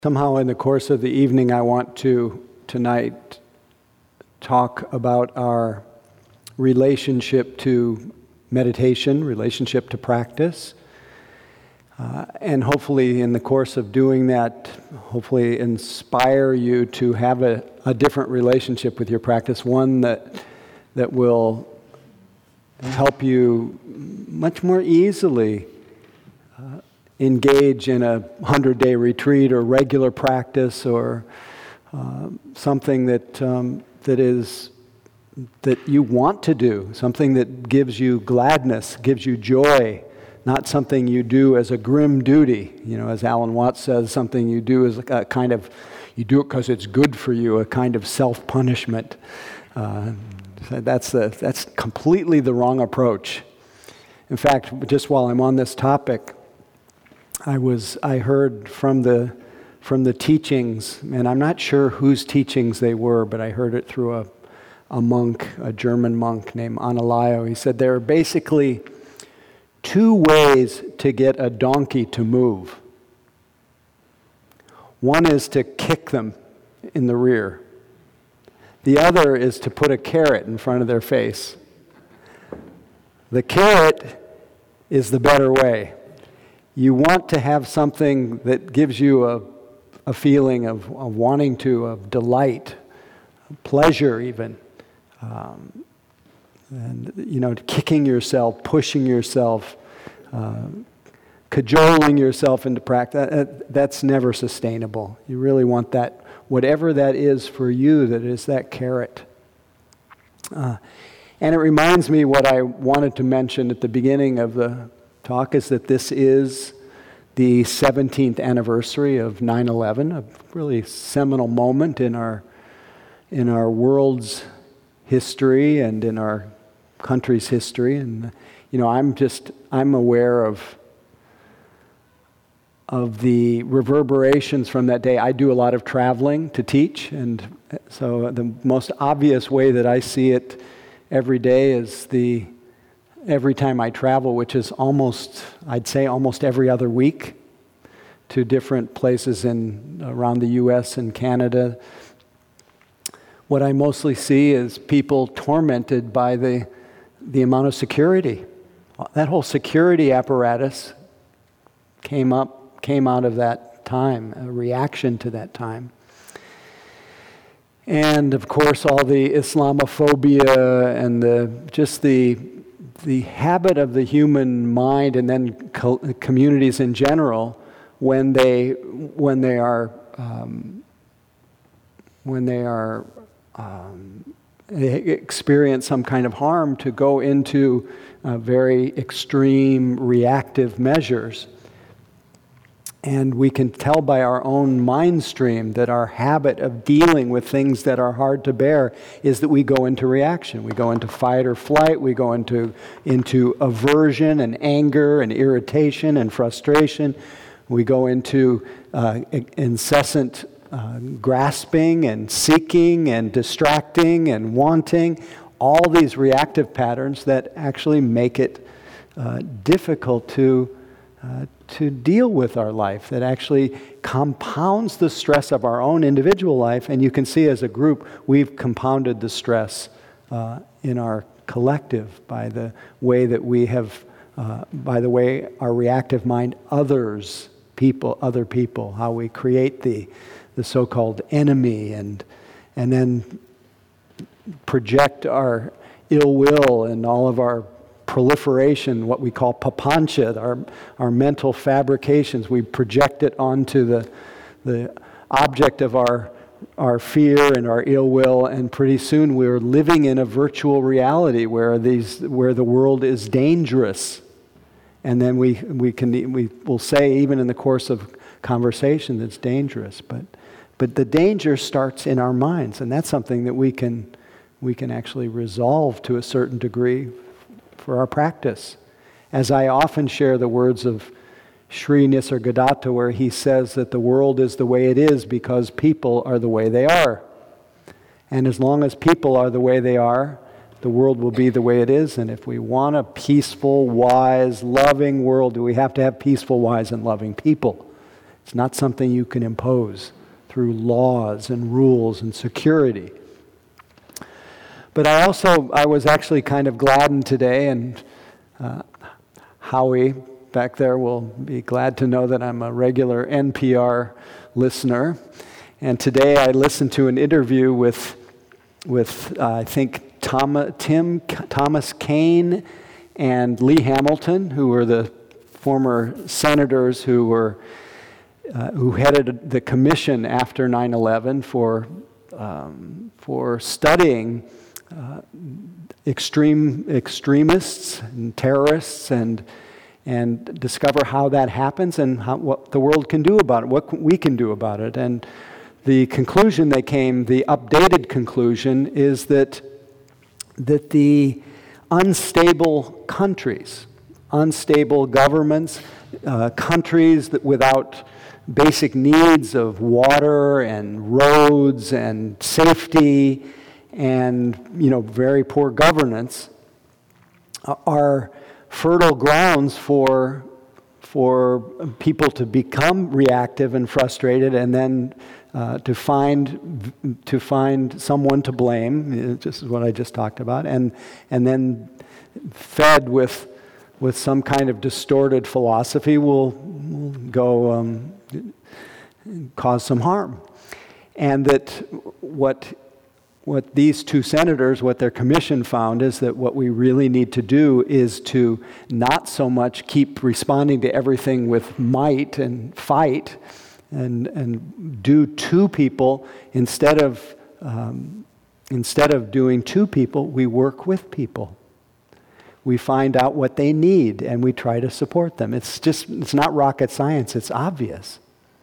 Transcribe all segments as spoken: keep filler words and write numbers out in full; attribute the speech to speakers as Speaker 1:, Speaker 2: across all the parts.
Speaker 1: Somehow in the course of the evening, I want to tonight talk about our relationship to meditation, relationship to practice, uh, and hopefully in the course of doing that, hopefully inspire you to have a, a different relationship with your practice, one that that will help you much more easily uh, engage in a hundred-day retreat or regular practice or uh, something that um, that is that you want to do, something that gives you gladness, gives you joy, not something you do as a grim duty. You know, as Alan Watts says, something you do as a kind of, you do it because it's good for you, a kind of self-punishment. Uh, that's the, that's completely the wrong approach. In fact, just while I'm on this topic, I was I heard from the from the teachings, and I'm not sure whose teachings they were, but I heard it through a a monk, a German monk named Analayo. He said there are basically two ways to get a donkey to move. One is to kick them in the rear. The other is to put a carrot in front of their face. The carrot is the better way. You want to have something that gives you a, a feeling of, of wanting to, of delight, pleasure even. Um, and, you know, kicking yourself, pushing yourself, uh, cajoling yourself into practice, that, that's never sustainable. You really want that, whatever that is for you, that is that carrot. Uh, and it reminds me what I wanted to mention at the beginning of the talk is that this is the seventeenth anniversary of nine eleven, a really seminal moment in our in our world's history and in our country's history. And you know, I'm just I'm aware of of the reverberations from that day. I do a lot of traveling to teach, and so the most obvious way that I see it every day is the every time I travel, which is almost, I'd say almost every other week, to different places in around the U S and Canada, what I mostly see is people tormented by the the amount of security. That whole security apparatus came up, came out of that time, a reaction to that time. And of course, all the Islamophobia and the just the the habit of the human mind, and then co- communities in general, when they when they are um, when they are um, they experience some kind of harm, to go into uh, very extreme reactive measures. And we can tell by our own mind stream that our habit of dealing with things that are hard to bear is that we go into reaction. We go into fight or flight. We go into, into aversion and anger and irritation and frustration. We go into uh, incessant uh, grasping and seeking and distracting and wanting. All these reactive patterns that actually make it uh, difficult to Uh, to deal with our life, that actually compounds the stress of our own individual life. And you can see as a group, we've compounded the stress uh, in our collective by the way that we have, uh, by the way our reactive mind others, people, other people, how we create the the so-called enemy, and and then project our ill will and all of our proliferation, what we call papancha, our our mental fabrications. We project it onto the the object of our our fear and our ill will, and pretty soon we're living in a virtual reality where these where the world is dangerous. And then we we can we will say, even in the course of conversation, that it's dangerous. But but the danger starts in our minds, and that's something that we can we can actually resolve to a certain degree for our practice. As I often share the words of Sri Nisargadatta, where he says that the world is the way it is because people are the way they are. And as long as people are the way they are, the world will be the way it is. And if we want a peaceful, wise, loving world, we have to have peaceful, wise, and loving people. It's not something you can impose through laws and rules and security. But I also, I was actually kind of gladdened today, and uh, Howie back there will be glad to know that I'm a regular N P R listener. And today I listened to an interview with, with uh, I think, Tom, Tim Thomas Kean and Lee Hamilton, who were the former senators who were uh, who headed the commission after nine eleven for um, for studying uh, extreme extremists and terrorists and and discover how that happens and how, what the world can do about it, what we can do about it. And the conclusion they came, the updated conclusion, is that that the unstable countries, unstable governments, uh, countries that without basic needs of water and roads and safety and, you know, very poor governance uh, are fertile grounds for for people to become reactive and frustrated, and then uh, to find to find someone to blame. This is what I just talked about, and and then fed with with some kind of distorted philosophy will, will go um, cause some harm, and that what. What these two senators, what their commission found, is that what we really need to do is to not so much keep responding to everything with might and fight and and do to people. Instead of um, instead of doing to people, we work with people. We find out what they need and we try to support them. It's just, it's not rocket science, it's obvious.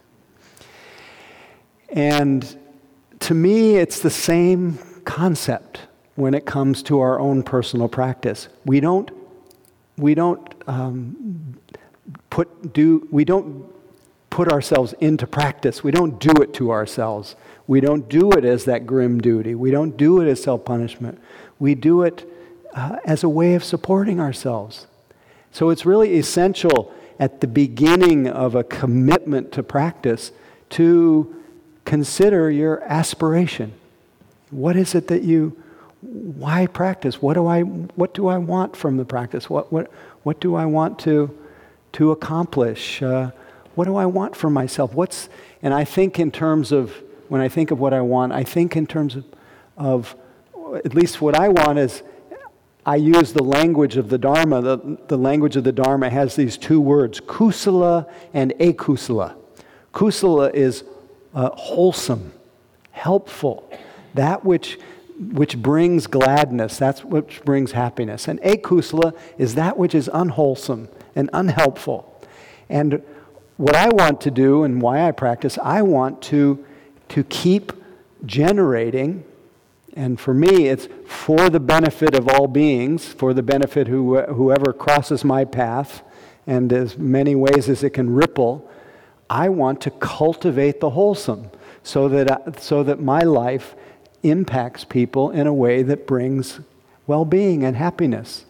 Speaker 1: And to me, it's the same concept when it comes to our own personal practice. We don't, we don't um, put do we don't put ourselves into practice. We don't do it to ourselves. We don't do it as that grim duty. We don't do it as self-punishment. We do it uh, as a way of supporting ourselves. So it's really essential at the beginning of a commitment to practice to consider your aspiration. What is it that you, why practice? What do I, what do I want from the practice? What, what, what do I want to, to accomplish? Uh, what do I want for myself? What's, and I think in terms of, when I think of what I want, I think in terms of, of at least what I want is, I use the language of the Dharma. The, the language of the Dharma has these two words, kusala and akusala. Kusala is Uh, wholesome, helpful, that which which brings gladness, that's which brings happiness. And akusala is that which is unwholesome and unhelpful. And what I want to do and why I practice, I want to to keep generating, and for me it's for the benefit of all beings, for the benefit of who, whoever crosses my path, and as many ways as it can ripple. I want to cultivate the wholesome so that I, so that my life impacts people in a way that brings well-being and happiness.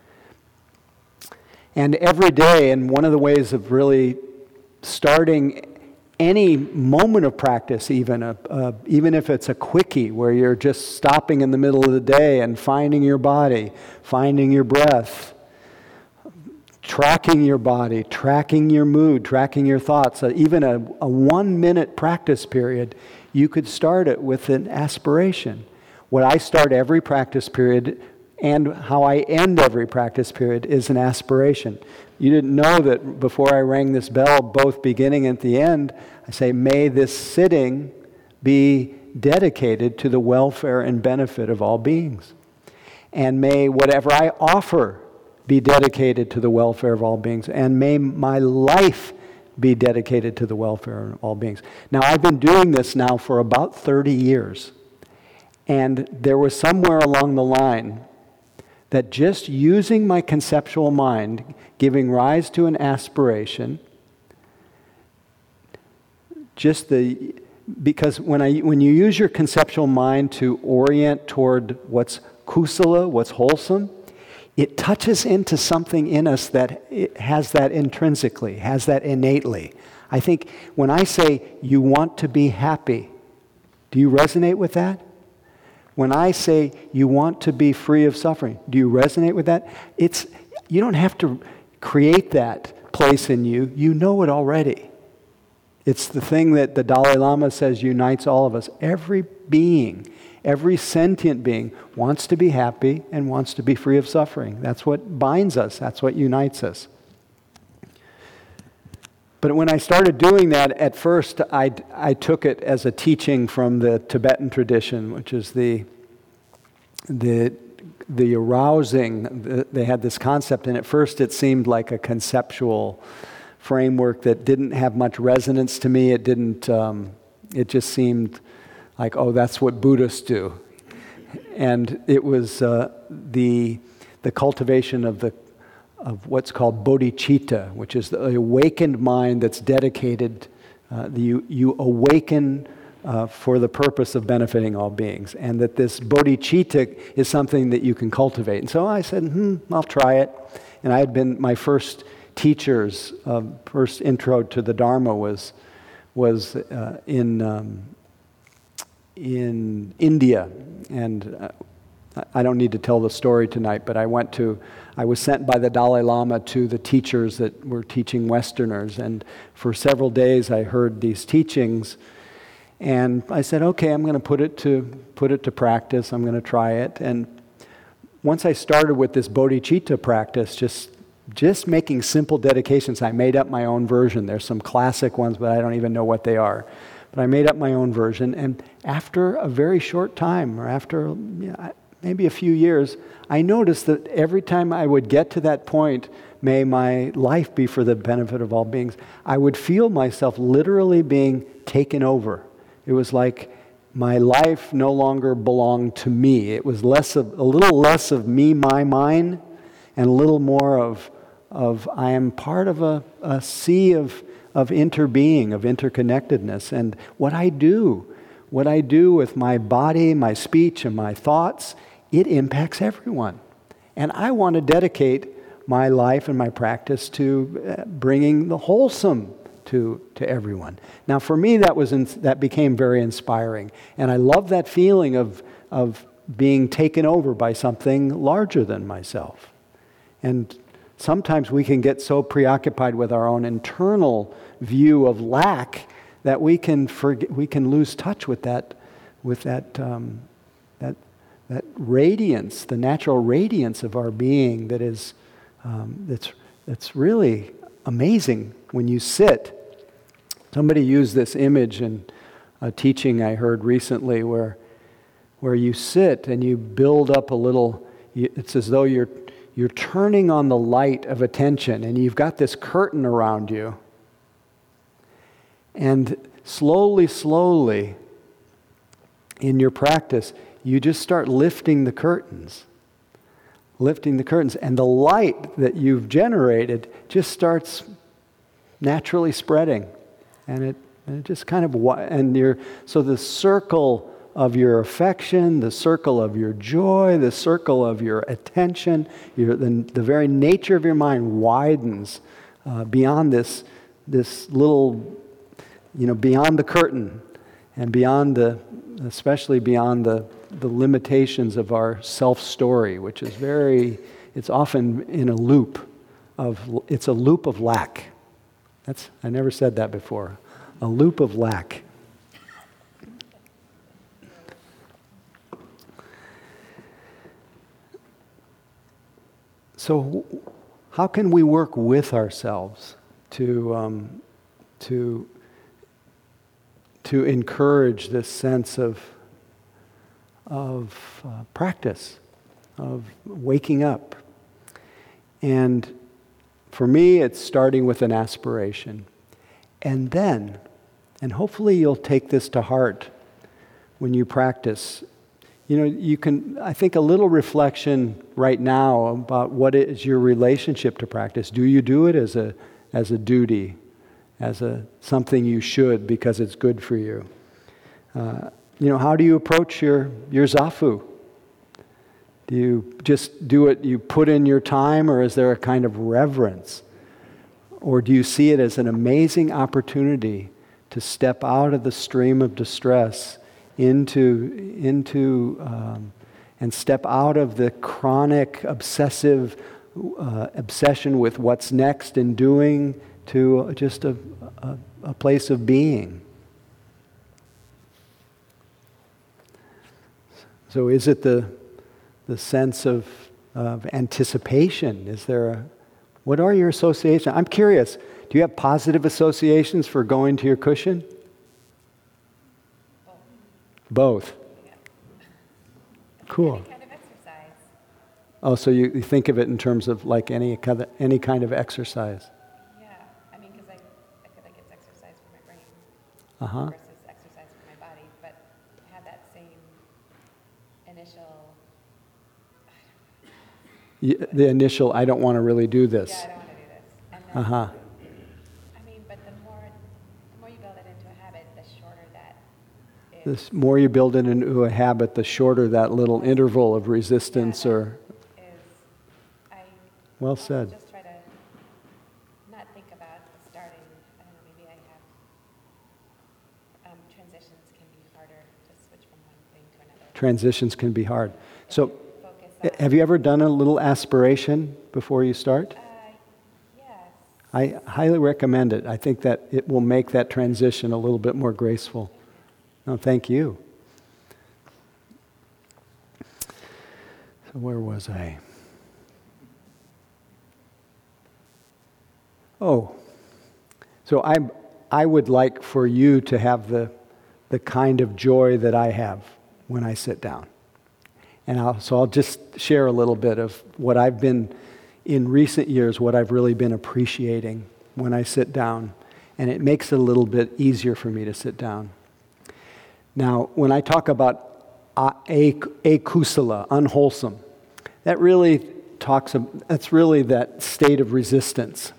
Speaker 1: And every day, and one of the ways of really starting any moment of practice, even a, a, even if it's a quickie where you're just stopping in the middle of the day and finding your body, finding your breath, tracking your body, tracking your mood, tracking your thoughts, uh, even a, a one-minute practice period, you could start it with an aspiration. What I start every practice period and how I end every practice period is an aspiration. You didn't know that before I rang this bell, both beginning and at the end, I say, may this sitting be dedicated to the welfare and benefit of all beings. And may whatever I offer be dedicated to the welfare of all beings, and may my life be dedicated to the welfare of all beings. Now, I've been doing this now for about thirty years, and there was somewhere along the line that just using my conceptual mind, giving rise to an aspiration, just the, because when I when you use your conceptual mind to orient toward what's kusala, what's wholesome, it touches into something in us that it has that intrinsically, has that innately. I think when I say you want to be happy, do you resonate with that? When I say you want to be free of suffering, do you resonate with that? It's, you don't have to create that place in you. You know it already. It's the thing that the Dalai Lama says unites all of us. Every being, every sentient being wants to be happy and wants to be free of suffering. That's what binds us. That's what unites us. But when I started doing that, at first I, I took it as a teaching from the Tibetan tradition, which is the, the, the arousing. The, they had this concept, and at first it seemed like a conceptual framework that didn't have much resonance to me. It didn't, um, it just seemed like, oh, that's what Buddhists do. And it was uh, the, the cultivation of the of what's called bodhicitta, which is the awakened mind that's dedicated, uh, you, you awaken uh, for the purpose of benefiting all beings. And that this bodhicitta is something that you can cultivate. And so I said, hmm, I'll try it. And I had been, my first teachers, uh, first intro to the Dharma was, was uh, in, um, in India. And uh, I don't need to tell the story tonight, but I went to, I was sent by the Dalai Lama to the teachers that were teaching Westerners, and for several days I heard these teachings, and I said, okay, I'm going to put it to put it to practice. I'm going to try it. And once I started with this bodhicitta practice, just just making simple dedications, I made up my own version. There's some classic ones, but I don't even know what they are. But I made up my own version, and after a very short time, or after you know, maybe a few years, I noticed that every time I would get to that point, may my life be for the benefit of all beings, I would feel myself literally being taken over. It was like my life no longer belonged to me. It was less of, a little less of me, my, mine, and a little more of, of I am part of a, a sea of, of interbeing, of interconnectedness. And what I do, what I do with my body, my speech, and my thoughts, it impacts everyone. And I want to dedicate my life and my practice to bringing the wholesome to, to everyone. Now, for me, that was in, that became very inspiring. And I love that feeling of, of being taken over by something larger than myself. And sometimes we can get so preoccupied with our own internal view of lack that we can forget, we can lose touch with that, with that, um, that, that radiance, the natural radiance of our being that is, um, that's, that's really amazing when you sit. Somebody used this image in a teaching I heard recently, where, where you sit and you build up a little. It's as though you're you're turning on the light of attention, and you've got this curtain around you. And slowly, slowly, in your practice, you just start lifting the curtains. Lifting the curtains. And the light that you've generated just starts naturally spreading. And it, and it just kind of, and you're, so the circle of your affection, the circle of your joy, the circle of your attention, your, the, the very nature of your mind widens uh, beyond this, this little, you know, beyond the curtain, and beyond the, especially beyond the, the limitations of our self-story, which is very, it's often in a loop of, it's a loop of lack. That's, I never said that before. A loop of lack. So how can we work with ourselves to, um, to, to encourage this sense of, of uh, practice, of waking up? And for me, it's starting with an aspiration. And then, and hopefully you'll take this to heart when you practice. You know, you can, I think a little reflection right now about what is your relationship to practice. Do you do it as a as a duty, as a something you should because it's good for you? Uh, you know, how do you approach your, your zafu? Do you just do it, you put in your time, or is there a kind of reverence? Or do you see it as an amazing opportunity to step out of the stream of distress into, into um, and step out of the chronic, obsessive uh, obsession with what's next and doing to just a, a, a place of being? So is it the the sense of, of anticipation? Is there a, what are your associations? I'm curious, do you have positive associations for going to your cushion? Both.
Speaker 2: Yeah.
Speaker 1: Cool.
Speaker 2: Any kind of exercise.
Speaker 1: Oh, so you, you think of it in terms of like any kind of, any kind of exercise.
Speaker 2: Yeah, I mean, because I, I feel like it's exercise for my brain
Speaker 1: Uh-huh.
Speaker 2: versus exercise for my body, but I have that same initial,
Speaker 1: Y- The initial, I don't want to really do this.
Speaker 2: yeah, I don't want to do this. And then,
Speaker 1: Uh-huh.
Speaker 2: I mean, but the more, the more you build it into a habit, the shorter that is.
Speaker 1: The more you build it into a habit, the shorter that little interval of resistance
Speaker 2: Yeah,
Speaker 1: or,
Speaker 2: is, I
Speaker 1: well
Speaker 2: also
Speaker 1: said.
Speaker 2: just try to not think about the starting. I don't know, maybe I have, um, transitions can be harder to switch from one thing to another.
Speaker 1: Transitions can be hard. So
Speaker 2: Focus
Speaker 1: eh,
Speaker 2: on,
Speaker 1: have you ever done a little aspiration before you start?
Speaker 2: uh, yes,
Speaker 1: I highly recommend it. I think that it will make that transition a little bit more graceful. No, thank you. So where was I? Oh, so I I would like for you to have the the kind of joy that I have when I sit down. And I'll, so I'll just share a little bit of what I've been, in recent years, what I've really been appreciating when I sit down. And it makes it a little bit easier for me to sit down. Now, when I talk about a- a- akusala, unwholesome, that really talks, ab- that's really that state of resistance.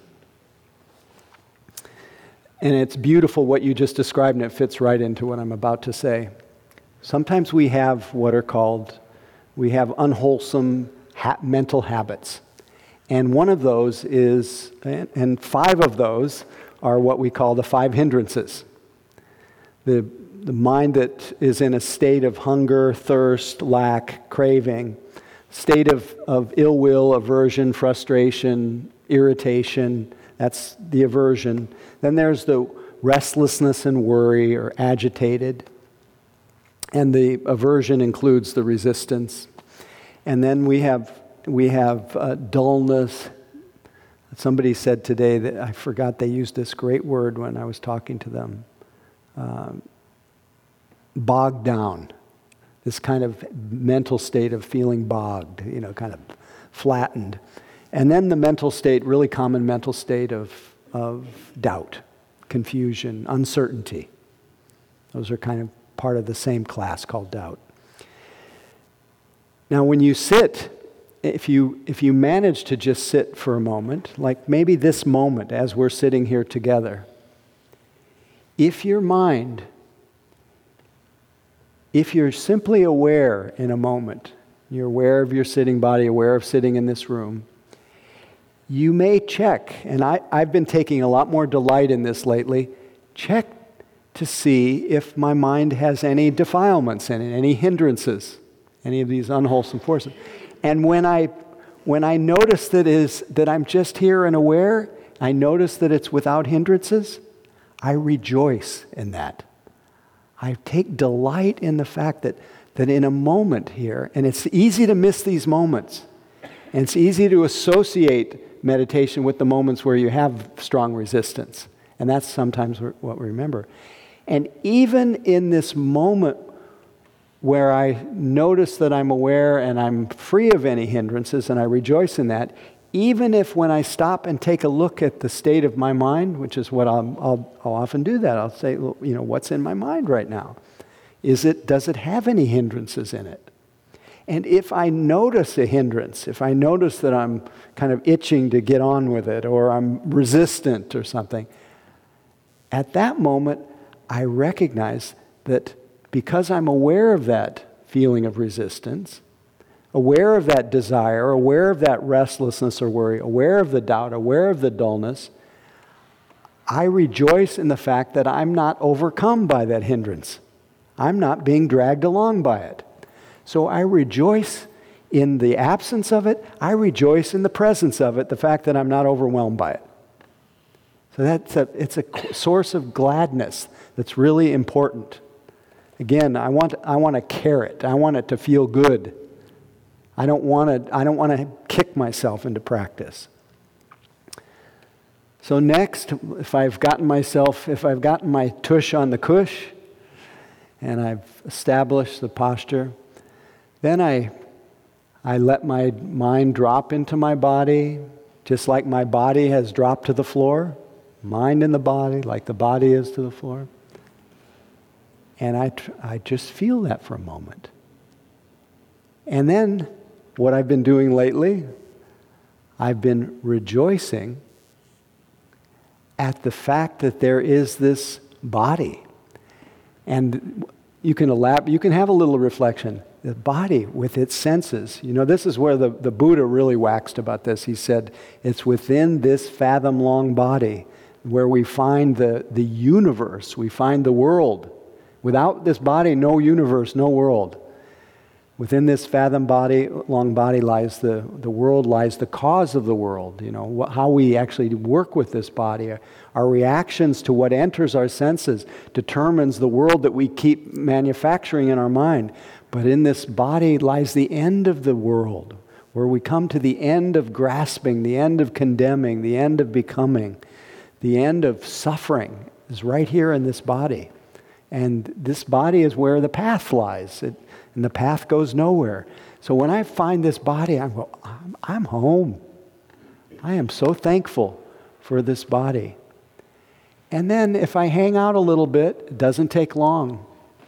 Speaker 1: And it's beautiful what you just described, and it fits right into what I'm about to say. Sometimes we have what are called, we have unwholesome ha- mental habits. And one of those is, and, and five of those are what we call the five hindrances. The, the mind that is in a state of hunger, thirst, lack, craving, state of, of ill will, aversion, frustration, irritation, that's the aversion. Then there's the restlessness and worry or agitated. And the aversion includes the resistance. And then we have we have uh, dullness. Somebody said today that, I forgot they used this great word when I was talking to them. Um, bogged down. This kind of mental state of feeling bogged, you know, kind of flattened. And then the mental state, really common mental state of, of doubt, confusion, uncertainty. Those are kind of part of the same class called doubt. Now, when you sit, if you if you manage to just sit for a moment, like maybe this moment as we're sitting here together, if your mind, if you're simply aware in a moment, you're aware of your sitting body, aware of sitting in this room, you may check, and I, I've been taking a lot more delight in this lately, check to see if my mind has any defilements in it, any hindrances, any of these unwholesome forces. And when I when I notice that is that I'm just here and aware, I notice that it's without hindrances, I rejoice in that. I take delight in the fact that that in a moment here, and it's easy to miss these moments, and it's easy to associate meditation with the moments where you have strong resistance. And that's sometimes what we remember. And even in this moment where I notice that I'm aware and I'm free of any hindrances and I rejoice in that, even if when I stop and take a look at the state of my mind, which is what I'll, I'll, I'll often do that, I'll say, well, you know, what's in my mind right now? Is it, does it have any hindrances in it? And if I notice a hindrance, if I notice that I'm kind of itching to get on with it, or I'm resistant or something, at that moment, I recognize that because I'm aware of that feeling of resistance, aware of that desire, aware of that restlessness or worry, aware of the doubt, aware of the dullness, I rejoice in the fact that I'm not overcome by that hindrance. I'm not being dragged along by it. So I rejoice in the absence of it. I rejoice in the presence of it, the fact that I'm not overwhelmed by it. So that's a, it's a source of gladness that's really important. Again, I want I want a carrot. I want it to feel good. I don't want to I don't want to kick myself into practice. So next, if I've gotten myself, if I've gotten my tush on the cush, and I've established the posture, then I I let my mind drop into my body, just like my body has dropped to the floor. Mind in the body, like the body is to the floor. And I, tr- I just feel that for a moment. And then, what I've been doing lately, I've been rejoicing at the fact that there is this body. And you can elab- you can have a little reflection. The body with its senses. You know, this is where the, the Buddha really waxed about this. He said, it's within this fathom-long body where we find the, the universe, we find the world. Without this body, no universe, no world. Within this fathom body, long body lies the, the world, lies the cause of the world. You know, wh- how we actually work with this body. Our reactions to what enters our senses determines the world that we keep manufacturing in our mind. But in this body lies the end of the world, where we come to the end of grasping, the end of condemning, the end of becoming. The end of suffering is right here in this body. And this body is where the path lies. It, and the path goes nowhere. So when I find this body, I go, I'm, I'm home. I am so thankful for this body. And then if I hang out a little bit, it doesn't take long.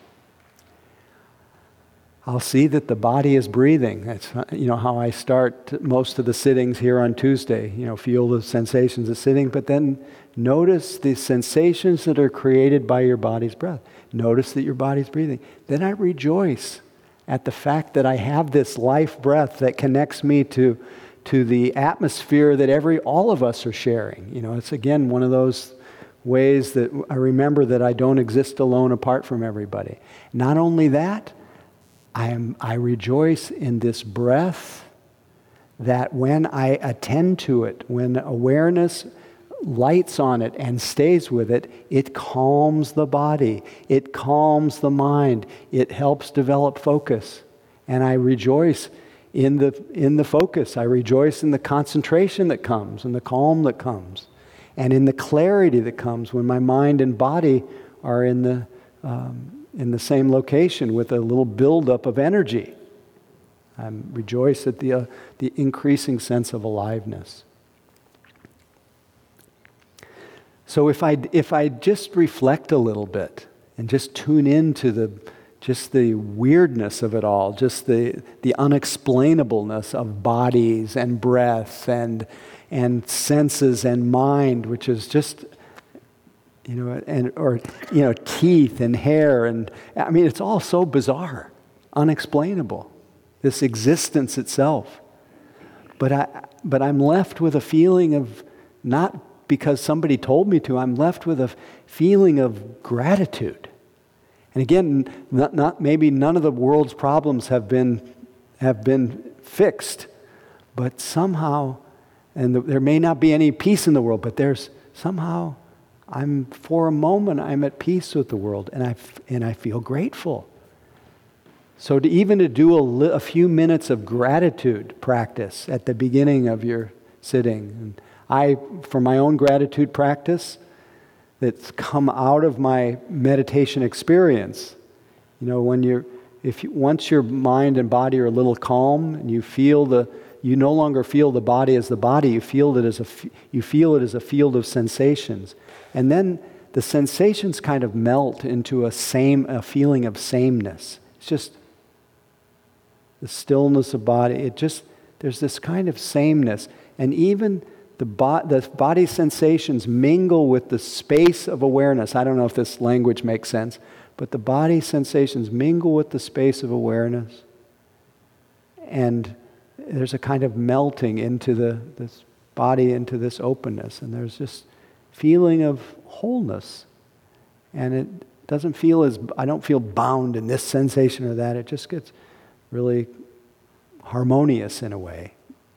Speaker 1: I'll see that the body is breathing. That's, you know, how I start most of the sittings here on Tuesday. You know, feel the sensations of sitting, but then notice the sensations that are created by your body's breath. Notice that your body's breathing. Then I rejoice at the fact that I have this life breath that connects me to, to the atmosphere that every all of us are sharing. You know, it's again one of those ways that I remember that I don't exist alone apart from everybody. Not only that, I am I rejoice in this breath that when I attend to it, when awareness lights on it and stays with it, it calms the body, it calms the mind, it helps develop focus. And I rejoice in the in the focus. I rejoice in the concentration that comes and the calm that comes and in the clarity that comes when my mind and body are in the um, in the same location with a little buildup of energy. I rejoice at the, uh, the increasing sense of aliveness. So if I, if I just reflect a little bit and just tune into the, just the weirdness of it all, just the, the unexplainableness of bodies and breath and, and senses and mind, which is just... You know, and or you know, teeth and hair, and I mean, it's all so bizarre, unexplainable. This existence itself, but I, but I'm left with a feeling of not because somebody told me to. I'm left with a feeling of gratitude. And again, not, not maybe none of the world's problems have been have been fixed, but somehow, and the, there may not be any peace in the world, but there's somehow. I'm, for a moment, I'm at peace with the world, and I, and I feel grateful. So to even to do a, li- a few minutes of gratitude practice at the beginning of your sitting. And I, for my own gratitude practice, that's come out of my meditation experience. You know, when you're, if you, once your mind and body are a little calm, and you feel the, you no longer feel the body as the body. You feel it as a, you feel it as a field of sensations. And then the sensations kind of melt into a same a feeling of sameness. It's just the stillness of body. It just there's this kind of sameness, and even the bo- the body sensations mingle with the space of awareness. I don't know if this language makes sense, but the body sensations mingle with the space of awareness, and there's a kind of melting into the this body into this openness, and there's just feeling of wholeness. And it doesn't feel as, I don't feel bound in this sensation or that. It just gets really harmonious in a way.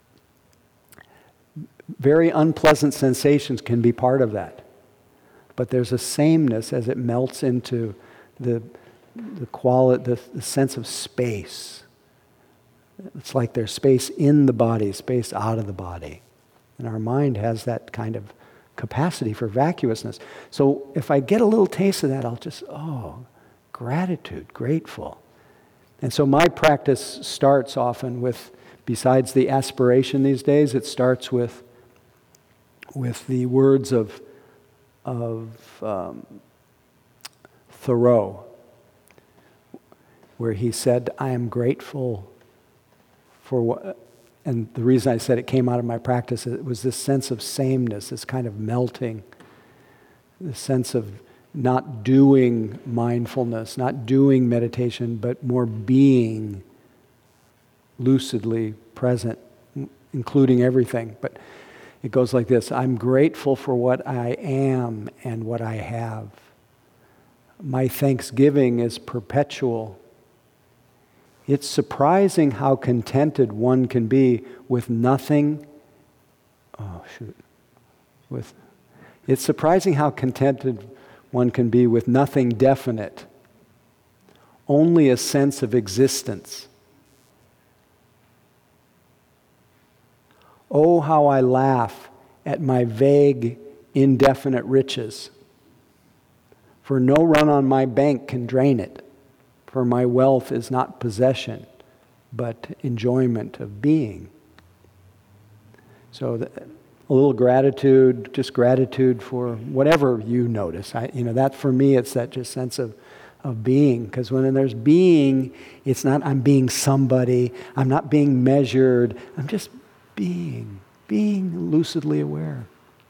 Speaker 1: Very unpleasant sensations can be part of that. But there's a sameness as it melts into the the quality, the, the sense of space. It's like there's space in the body, space out of the body. And our mind has that kind of capacity for vacuousness. So if I get a little taste of that, I'll just, oh, gratitude, grateful. And so my practice starts often with, besides the aspiration these days, it starts with with the words of, of um, Thoreau, where he said, I am grateful for what, and the reason I said it came out of my practice, it was this sense of sameness, this kind of melting, this sense of not doing mindfulness, not doing meditation, but more being lucidly present, including everything. But it goes like this: I'm grateful for what I am and what I have. My thanksgiving is perpetual. It's surprising how contented one can be with nothing. Oh, shoot. With, it's surprising how contented one can be with nothing definite, only a sense of existence. Oh, how I laugh at my vague, indefinite riches. For no run on my bank can drain it. For my wealth is not possession, but enjoyment of being. So the, a little gratitude, just gratitude for whatever you notice. I, you know, that for me, it's that just sense of, of being. Because when there's being, it's not I'm being somebody, I'm not being measured, I'm just being, being lucidly aware.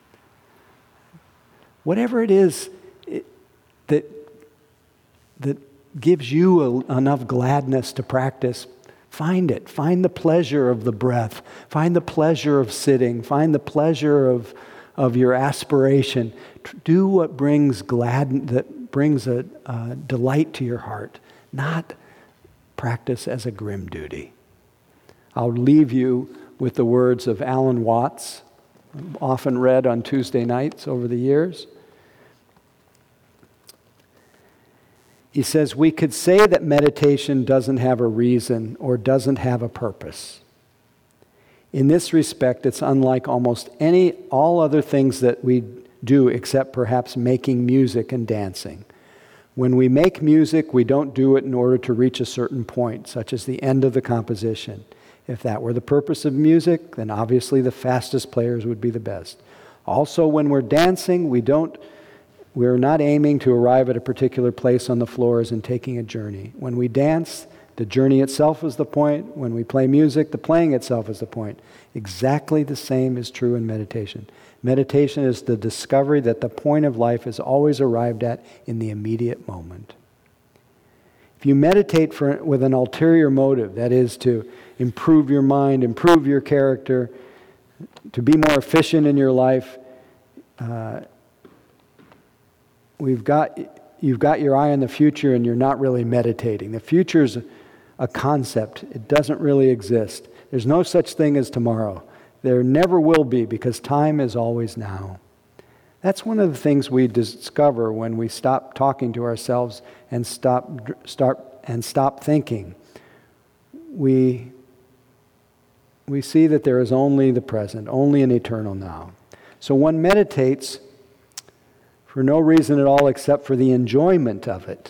Speaker 1: Whatever it is it, that that gives you a, enough gladness to practice, find it. Find the pleasure of the breath. Find the pleasure of sitting. Find the pleasure of, of your aspiration. Do what brings glad, that brings a, a delight to your heart, not practice as a grim duty. I'll leave you with the words of Alan Watts, often read on Tuesday nights over the years. He says, we could say that meditation doesn't have a reason or doesn't have a purpose. In this respect, it's unlike almost any, all other things that we do except perhaps making music and dancing. When we make music, we don't do it in order to reach a certain point, such as the end of the composition. If that were the purpose of music, then obviously the fastest players would be the best. Also, when we're dancing, we don't We're not aiming to arrive at a particular place on the floors and taking a journey. When we dance, the journey itself is the point. When we play music, the playing itself is the point. Exactly the same is true in meditation. Meditation is the discovery that the point of life is always arrived at in the immediate moment. If you meditate for, with an ulterior motive, that is to improve your mind, improve your character, to be more efficient in your life, uh, We've got, you've got your eye on the future and you're not really meditating. The future is a concept. It doesn't really exist. There's no such thing as tomorrow. There never will be because time is always now. That's one of the things we discover when we stop talking to ourselves and stop, start, and stop thinking. We, we see that there is only the present, only an eternal now. So one meditates for no reason at all except for the enjoyment of it.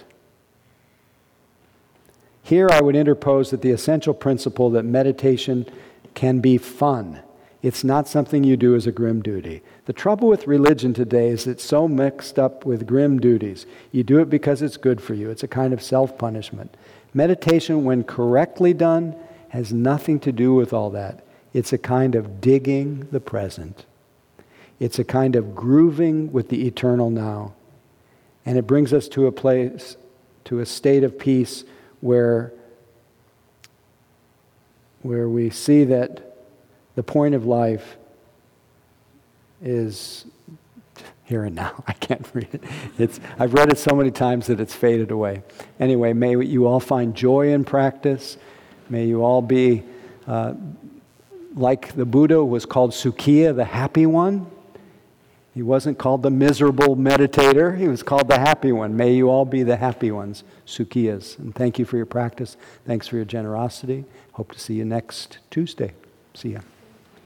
Speaker 1: Here I would interpose that the essential principle that meditation can be fun. It's not something you do as a grim duty. The trouble with religion today is it's so mixed up with grim duties. You do it because it's good for you. It's a kind of self-punishment. Meditation, when correctly done, has nothing to do with all that. It's a kind of digging the present. It's a kind of grooving with the eternal now. And it brings us to a place, to a state of peace where, where we see that the point of life is Here and now. I can't read it. It's, I've read it so many times that it's faded away. Anyway, may you all find joy in practice. May you all be uh, like the Buddha was called Sukhiya, the happy one. He wasn't called the miserable meditator. He was called the happy one. May you all be the happy ones, Sukhiyas. And thank you for your practice. Thanks for your generosity. Hope to see you next Tuesday. See ya.